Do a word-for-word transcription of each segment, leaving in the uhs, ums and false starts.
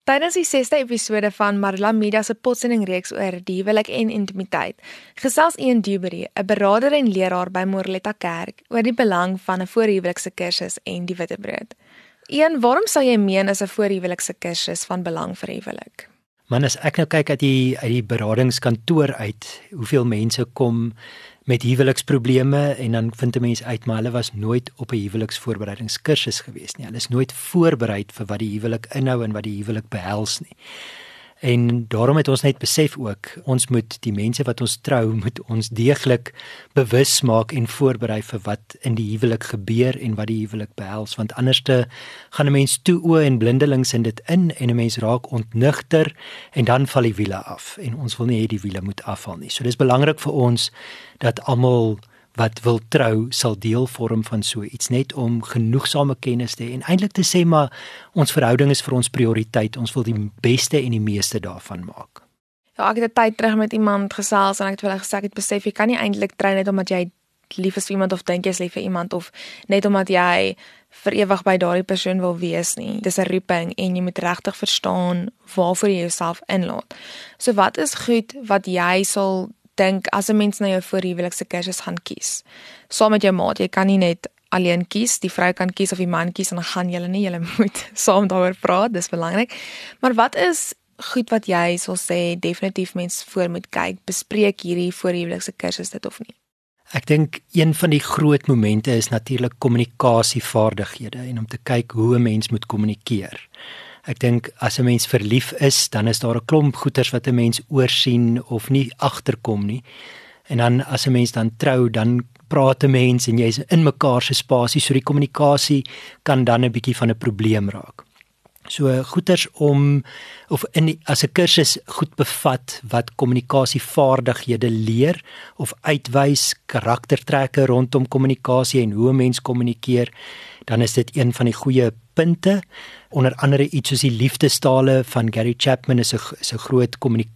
Tydens die sesde episode van Marla Media se potsending reeks oor die huwelik en intimiteit, gesels Ian Dewberry, 'n beraader en leraar by Moreletta Kerk, oor die belang van 'n voorhuwelikse kursus en die witbrood. Ian, waarom sou jy meen is 'n voorhuwelikse kursus van belang vir huwelik? Man, as ek nou kyk uit die uit die beradingskantoor uit, hoeveel mense kom met huweliksprobleme en dan vind 'n mens uit maar hulle was nooit op 'n huweliksvoorbereidingskursus gewees nie. Hulle is nooit voorberei vir wat die huwelik inhou en wat die huwelik behels nie. En daarom het ons net besef ook, ons moet die mense wat ons trou, moet ons deeglik bewus maak en voorberei vir wat in die huwelik gebeur en wat die huwelik behels, want anderste gaan 'n mens toe oë en blindelings in dit in en 'n mens raak ontnugter en dan val die wiele af en ons wil nie hê die wiele moet afval nie. So dis belangrik vir ons dat almal wat wil trou sal deel vorm van so iets, net om genoegsame kennis te hê en eintlik te sê maar ons verhouding is vir ons prioriteit, ons wil die beste en die meeste daarvan maak. Ja, ek het 'n tyd terug met iemand gesels en ek het vir hulle gesê ek het besef jy kan nie eintlik trou net omdat jy lief is vir iemand of dink jy is lief vir iemand of net omdat jy vir ewig by daardie persoon wil wees nie. Dis 'n roeping en jy moet regtig verstaan waarvoor jy jouself inlaat. So wat is goed wat jy sal dink as 'n mens na jou voorhuwelikse kursus gaan kies, saam met jou maat, jy kan nie net alleen kies, die vrou kan kies of die man kies en dan gaan julle nie, julle moet saam daaroor praat, dis belangrik. Maar wat is goed wat jy sal sê definitief mens voor moet kyk, bespreek hierdie voorhuwelikse kursus dit of nie? Ek dink een van die groot momente is natuurlik kommunikasievaardighede en om te kyk hoe 'n mens moet kommunikeer. Ek dink as 'n mens verlief is, dan is daar 'n klomp goeters wat 'n mens oorsien of nie agterkom nie. En dan as 'n mens dan trou, dan praat 'n mens en jy's in mekaar se spasie, so die kommunikasie kan dan 'n bietjie van 'n probleem raak. So goeters om of in die, as 'n kursus goed bevat wat kommunikasievaardighede leer of uitwys, karaktertrekke rondom kommunikasie en hoe 'n mens kommunikeer, dan is dit een van die goeie punte. Onder andere iets soos die liefdestale van Gary Chapman is 'n is 'n groot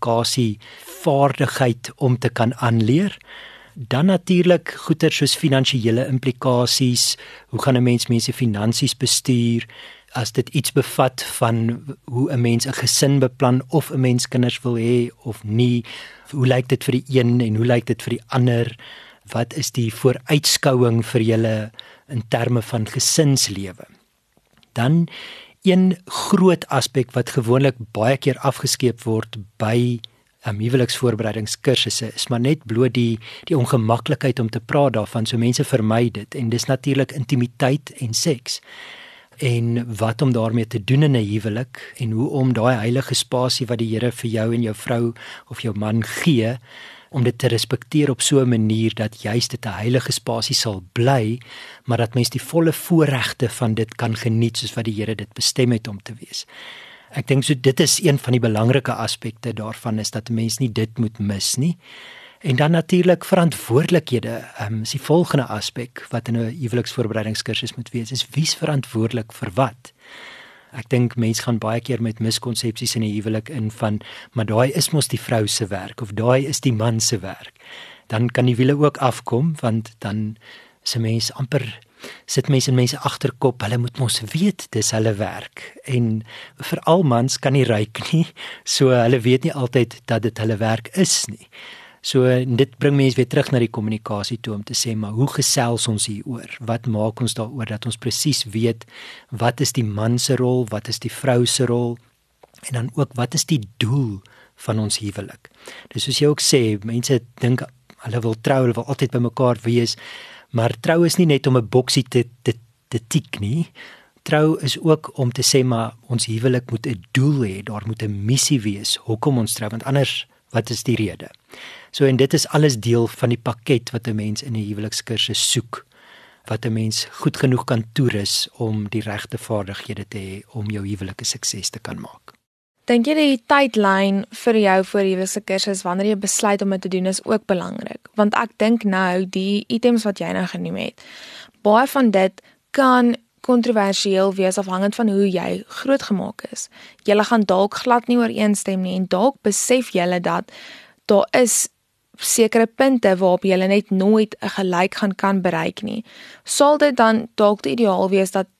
kommunikasievaardigheid om te kan aanleer. Dan natuurlik goeie soos finansiële implikasies, hoe gaan 'n mens mense finansies bestuur, as dit iets bevat van hoe 'n mens 'n gesin beplan of 'n mens kinders wil hê of nie, hoe lyk dit vir die een en hoe lyk dit vir die ander, wat is die vooruitskouing vir julle in terme van gesinslewe. Dan een groot aspek wat gewoonlik baie keer afgeskeep word by um, huweliksvoorbereidingskursusse is maar net bloot die die ongemaklikheid om te praat daarvan, so mense vermy dit en dis natuurlik intimiteit en seks. En wat om daarmee te doen in 'n huwelik en hoe om daai heilige spasie wat die Here vir jou en jou vrou of jou man gee, om dit te respekteer op so 'n manier dat juist dit 'n heilige spasie sal bly, maar dat mens die volle voorregte van dit kan geniet soos wat die Here dit bestem het om te wees. Ek dink so dit is een van die belangrike aspekte daarvan, is dat 'n mens nie dit moet mis nie. En dan natuurlik verantwoordelikhede, um, is die volgende aspek wat in 'n huweliksvoorbereidingskursus moet wees, is wie's verantwoordelik vir wat. Ek dink mense gaan baie keer met miskonsepsies in 'n huwelik in van, maar daai is mos die vrou se werk of daai is die man se werk. Dan kan die wiele ook afkom, want dan is 'n mens amper sit mense in mense agterkop, hulle moet mos weet dis hulle werk. En veral mans kan nie ryk nie, so hulle weet nie altyd dat dit hulle werk is nie. So dit bring mense weer terug na die kommunikasie toe om te sê, maar hoe gesels ons hieroor? Wat maak ons daaroor dat ons presies weet wat is die man se rol, wat is die vrou se rol en dan ook wat is die doel van ons huwelik? Dus soos jy ook sê, mense dink hulle wil trou, hulle wil altyd by mekaar wees, maar trou is nie net om 'n boksie te te te tik nie. Trou is ook om te sê maar ons huwelik moet 'n doel hê, daar moet 'n missie wees hoekom ons trou, want anders wat is die rede? So en dit is alles deel van die pakket wat 'n mens in 'n huwelikskursus soek, wat 'n mens goed genoeg kan toerus om die regte vaardighede te hê om jou huwelik 'n sukses te kan maak. Dink jy die tydlyn vir jou voorhuwelikse kursus wanneer jy besluit om dit te doen is ook belangrik? Want ek dink nou die items wat jy nou genoem het, baie van dit kan kontroversieel wees afhangend van hoe jy grootgemaak is. Julle gaan dalk glad nie ooreenstem nie en dalk besef julle dat daar is sekere punte waarop julle net nooit 'n gelyk gaan kan bereik nie. Sal dit dan dalk die ideaal wees dat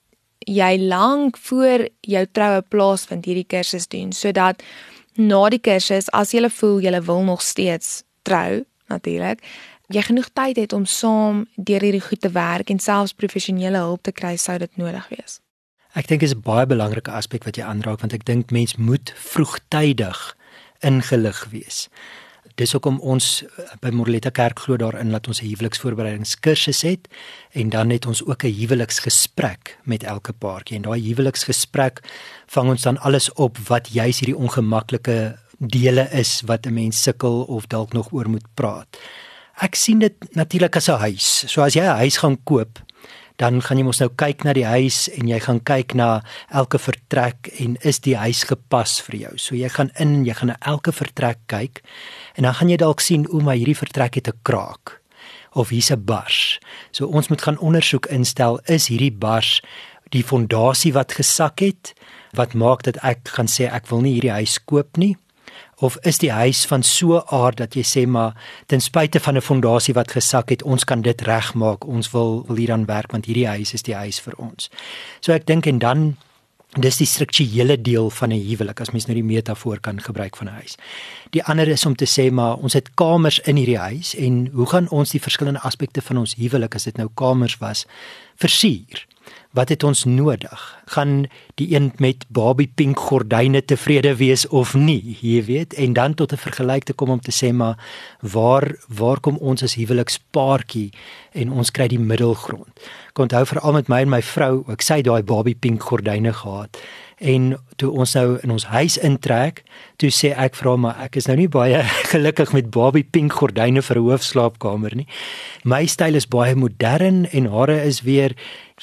jy lank voor jou troue plaasvind hierdie kursus doen, sodat na die kursus, as jy voel jy wil nog steeds trou, natuurlik, jy genoeg tyd het om saam deur hierdie goed te werk en selfs professionele hulp te kry sou dit nodig wees. Ek dink is 'n baie belangrike aspek wat jy aanraak, want ek dink mens moet vroegtydig ingelig wees. Dis hoekom ons by Moreletta Kerk glo daarin dat ons 'n huweliksvoorbereidingskursus het en dan het ons ook 'n huweliksgesprek met elke paartjie en daai huweliksgesprek vang ons dan alles op wat juis hierdie ongemaklike dele is wat 'n mens sukkel of dalk nog oor moet praat. Ek sien dit natuurlik as 'n huis. So as jy 'n huis gaan koop, dan gaan jy mos nou kyk na die huis en jy gaan kyk na elke vertrek en is die huis gepas vir jou. So jy gaan in, jy gaan na elke vertrek kyk en dan gaan jy dalk sien o, maar hierdie vertrek het 'n kraak of hier's 'n bars. So ons moet gaan ondersoek instel, is hierdie bars die fondasie wat gesak het, wat maak dat ek gaan sê ek wil nie hierdie huis koop nie? Of is die huis van so 'n aard dat jy sê maar ten spyte van 'n fondasie wat gesak het, ons kan dit regmaak, ons wil wil hieraan werk want hierdie huis is die huis vir ons. So ek dink en dan dis die strukturele deel van 'n huwelik as mens nou die metafoor kan gebruik van 'n huis. Die ander is om te sê maar ons het kamers in hierdie huis en hoe gaan ons die verskillende aspekte van ons huwelik as dit nou kamers was versier? Wat het ons nodig? Gaan die een met Barbie pink gordyne tevrede wees of nie, jy weet? En dan tot 'n vergelyk te kom om te sê maar waar waar kom ons as huwelikspaartjie en ons kry die middelgrond. Ek onthou veral met my en my vrou, ek sê daai Barbie pink gordyne gehad. En toe ons nou in ons huis intrek, toe sê ek vir haar maar ek is nou nie baie gelukkig met Barbie pink gordyne vir 'n hoofslaapkamer nie. My styl is baie modern en hare is weer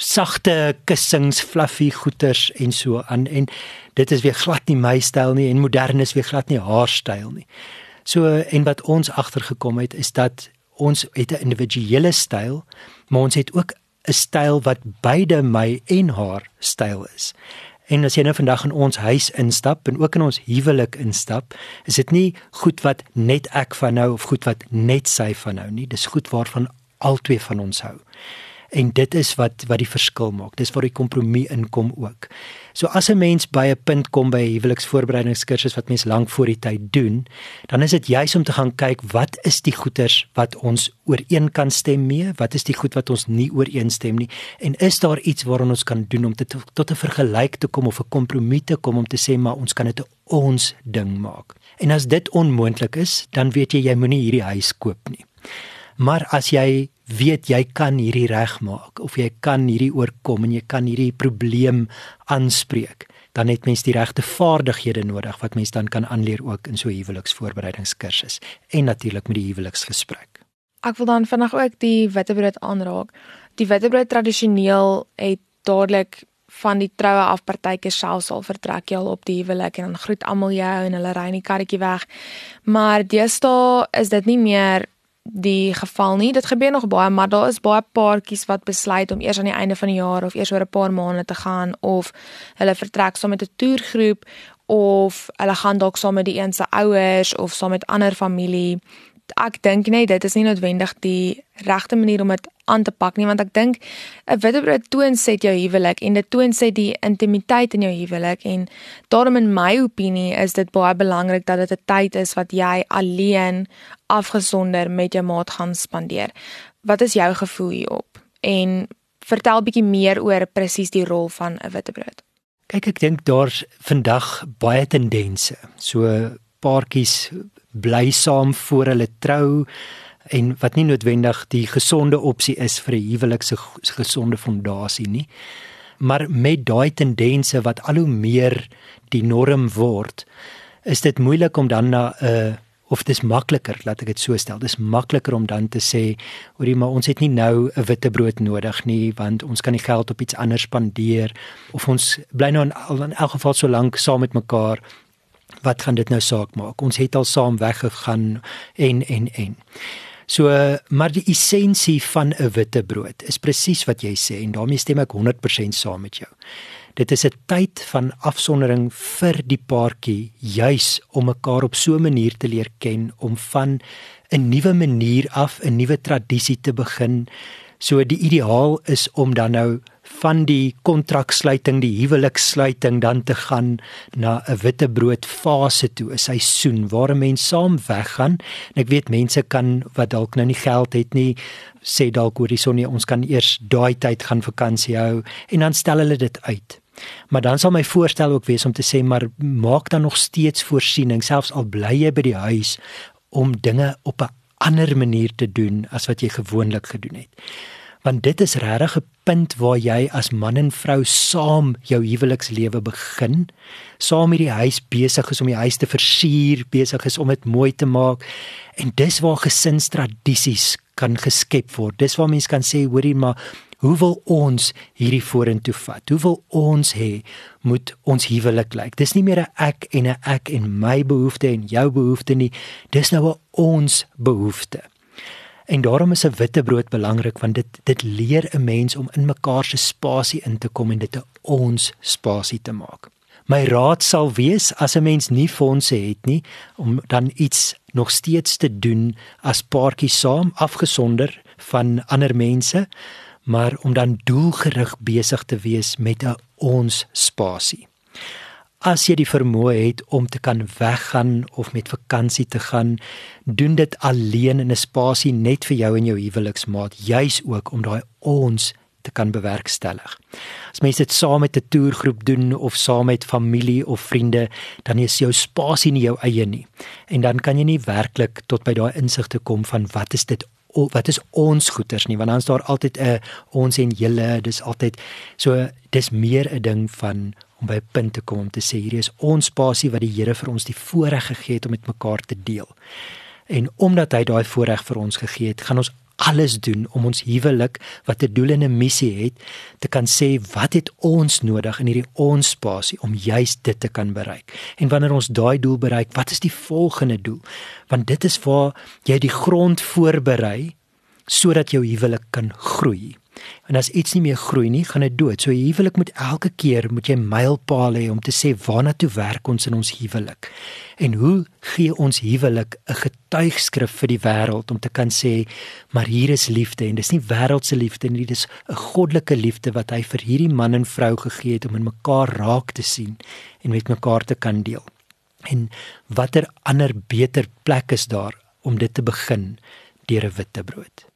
sagte kussings, fluffy goeters en so aan en dit is weer glad nie my styl nie en modern is weer glad nie haar styl nie. So en wat ons agtergekom het is dat ons het 'n individuele styl, maar ons het ook 'n styl wat beide my en haar styl is. En as jy nou vandag in ons huis instap en ook in ons huwelik instap, is dit nie goed wat net ek van hou of goed wat net sy van hou nie. Dis goed waarvan albei van ons hou. En dit is wat wat die verskil maak. Dis waar die kompromie inkom ook. So as 'n mens by 'n punt kom by 'n huweliksvoorbereidingskursus wat mens lank voor die tyd doen, dan is dit juis om te gaan kyk wat is die goeters wat ons ooreen kan stem mee, wat is die goed wat ons nie ooreenstem nie en is daar iets waaraan ons kan doen om te, tot 'n vergelyk te kom of 'n kompromie te kom om te sê maar ons kan dit 'n ons ding maak. En as dit onmoontlik is, dan weet jy jy moenie hierdie huis koop nie. Maar as jy weet jy kan hierdie regmaak of jy kan hierdie oorkom en jy kan hierdie probleem aanspreek, dan het mens die regte vaardighede nodig wat mens dan kan aanleer ook in so 'n huweliksvoorbereidingskursus en natuurlik met die huweliksgesprek. Ek wil dan vinnig ook die witbrood aanraak. Die witbrood tradisioneel het dadelik van die troue af partytjies selfs al vertrek jy al op die huwelik en dan groet almal jou en hulle ry in die karretjie weg. Maar deesdae is dit nie meer die geval nie. Dit gebeur nog baie, maar daar is baie paartjies wat besluit om eers aan die einde van die jaar of eers oor 'n paar maande te gaan of hulle vertrek saam met 'n toergroep of hulle gaan dalk saam met die een se ouers of saam met ander familie. Ek dink nie dit is nie noodwendig die regte manier om dit aan te pak nie, want ek dink 'n witbrood toonset jou huwelik en dit toonset die intimiteit in jou huwelik en daarom in my opinie is dit baie belangrik dat dit 'n tyd is wat jy alleen afgesonder met jou maat gaan spandeer. Wat is jou gevoel hierop? En vertel bietjie meer oor presies die rol van 'n witbrood. Kyk, ek dink daar's vandag baie tendense. So paartjies bly saam voor hulle trou en wat nie noodwendig die gesonde opsie is vir 'n huwelik se gesonde fondasie nie. Maar met daai tendense wat al hoe meer die norm word, is dit moeilik om dan na 'n uh, of dis makliker, laat ek dit so stel. Dis makliker om dan te sê, hoorie, maar ons het nie nou 'n witbrood nodig nie, want ons kan die geld op iets anders spandeer of ons bly nou in, in elk geval so lank saam met mekaar. Wat gaan dit nou saak maak? Ons het al saam weggegaan en en en. So, maar die essensie van 'n witbrood is presies wat jy sê en daarmee stem ek honderd persent saam met jou. Dit is 'n tyd van afsondering vir die paartjie, juis om mekaar op so 'n manier te leer ken, om van 'n nuwe manier af 'n nuwe tradisie te begin. So die ideaal is om dan nou van die kontraksluiting, die huwelikssluiting dan te gaan na 'n witbrood fase toe, 'n seisoen waar 'n mens saam weggaan. En ek weet mense kan wat dalk nou nie geld het nie, sê dalk oor die son nie, ons kan eers daai tyd gaan vakansie hou en dan stel hulle dit uit. Maar dan sal my voorstel ook wees om te sê, maar maak dan nog steeds voorsiening, selfs al bly jy by die huis, om dinge op 'n ander manier te doen as wat jy gewoonlik gedoen het. Want dit is regtig 'n punt waar jy as man en vrou saam jou huwelikslewe begin, saam hierdie huis besig is om die huis te versier, besig is om dit mooi te maak, en dis waar gesinstradisies kan geskep word. Dis waar mense kan sê, hoorie, maar hoe wil ons hierdie vorentoe vat? Hoe wil ons hê moet ons huwelik lyk? Dis nie meer 'n ek en 'n ek en my behoefte en jou behoefte nie. Dis nou 'n ons behoefte. En daarom is 'n witbrood belangrik, want dit dit leer 'n mens om in mekaar se spasie in te kom en dit 'n ons spasie te maak. My raad sal wees, as 'n mens nie fondse het nie, om dan iets nog steeds te doen as paartjie saam, afgesonder van ander mense, maar om dan doelgerig besig te wees met 'n ons spasie. As jy die vermoë het om te kan weggaan of met vakansie te gaan, doen dit alleen in 'n spasie net vir jou en jou huweliksmaat, juis ook om daai ons te kan bewerkstellig. As mense dit saam met 'n toergroep doen of saam met familie of vriende, dan is jou spasie nie jou eie nie. En dan kan jy nie werklik tot by daai insig te kom van wat is dit wat is ons goeders nie, want dan is daar altyd 'n ons en julle, dis altyd so, dis meer 'n ding van om by 'n punt te kom om te sê, hierdie is ons spasie wat die Here vir ons die voorreg gegee het om met mekaar te deel. En omdat hy daai voorreg vir ons gegee het, gaan ons alles doen om ons huwelik, wat 'n doel en 'n missie het, te kan sê, wat het ons nodig in hierdie ons spasie om juist dit te kan bereik. En wanneer ons daai doel bereik, wat is die volgende doel? Want dit is waar jy die grond voorberei, sodat jou huwelik kan groei. En as iets nie meer groei nie, gaan dit dood. So 'n huwelik moet elke keer, moet jy mylpale hê om te sê, waarna toe werk ons in ons huwelik? En hoe gee ons huwelik 'n getuigskrif vir die wêreld om te kan sê, maar hier is liefde, en dis nie wêreldse liefde nie, dis 'n goddelike liefde wat hy vir hierdie man en vrou gegee het om in mekaar raak te sien en met mekaar te kan deel. En watter ander beter plek is daar om dit te begin deur 'n witbrood?